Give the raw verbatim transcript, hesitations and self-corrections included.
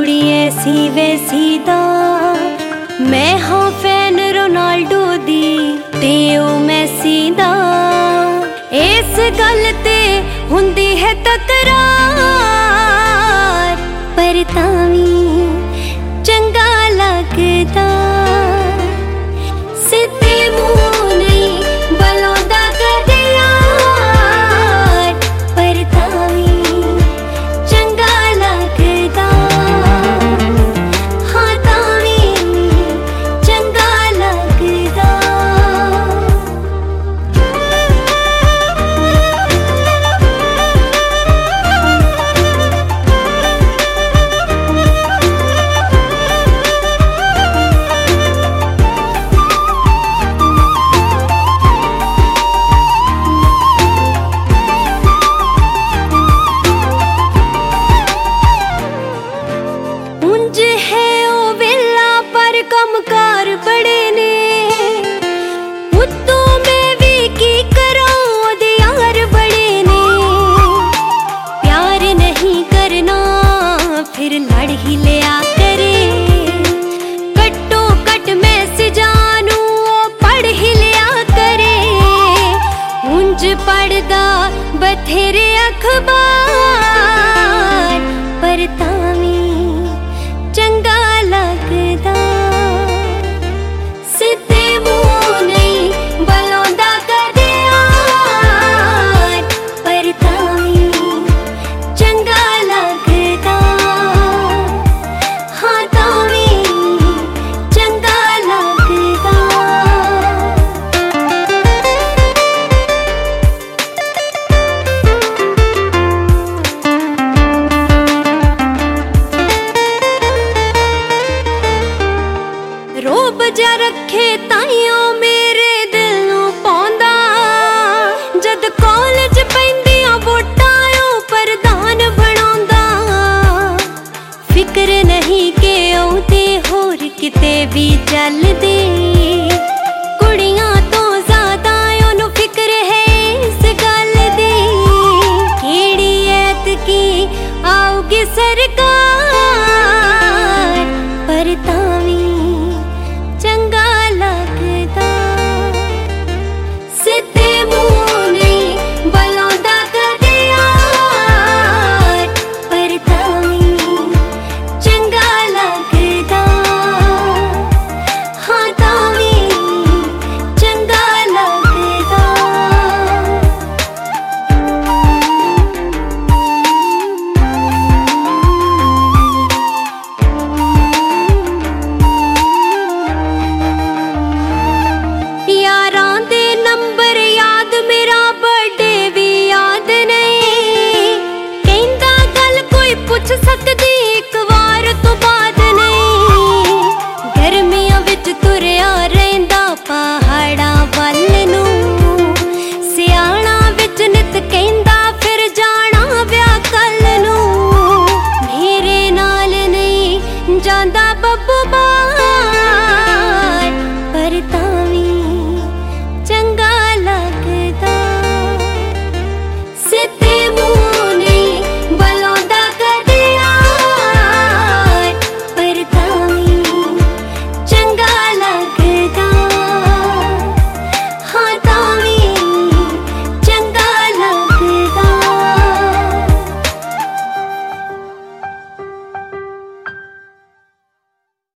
कुड़ी ऐसी वैसी दा मैं हाँ फैन रोनाल्डो दी ते ओ मैसी दा। इस गल ते हुंदी है तकरार पर तावी चंगा लगदा। सिद्धे मुंह नहीं बलोंदा कदे यार पर तावी चंगा लगदा। हाँ तावी चंगा लगदा। कमकार बड़े ने उत्तों में भी की करां दे यार बड़े ने। प्यार नहीं करना फिर लड़ ही लिया करे। कट्टो कट मैसेजानू पढ़ ही लिया करे। उंज पढ़दा बथेरे अखबार पर तावी चंगा लगदा। रोब जा रखे ताइयों मेरे दिल नूं पौंदा। जद कॉलेज पैंदियां वोटां प्रधान बनाउंदा। फिक्र नहीं कि औंदे होर किते भी चलदे। कुड़ियां तो ज़्यादा ओनू फिक्र है इस गल दी। केड़ी ऐतकी आऊगी सरकार पर तावी चंगा लगदा। सिद्धे मुंह नहीं बलोंदा कदे यार पर तावी चंगा लगदा। हाँ तावी चंगा लगदा। यारां दे नंबर याद मेरा बर्थडे भी याद नहीं। कहंदा गल कोई पुछ सकदी एक वार तो बाद नहीं। गर्मियां विच तुरिया रहिंदा पहाड़ां वल नूं। सियाणा विच नित कहंदा फिर जाना ब्याह कल नूं। मेरे नाल नहीं जांदा बब्बू बा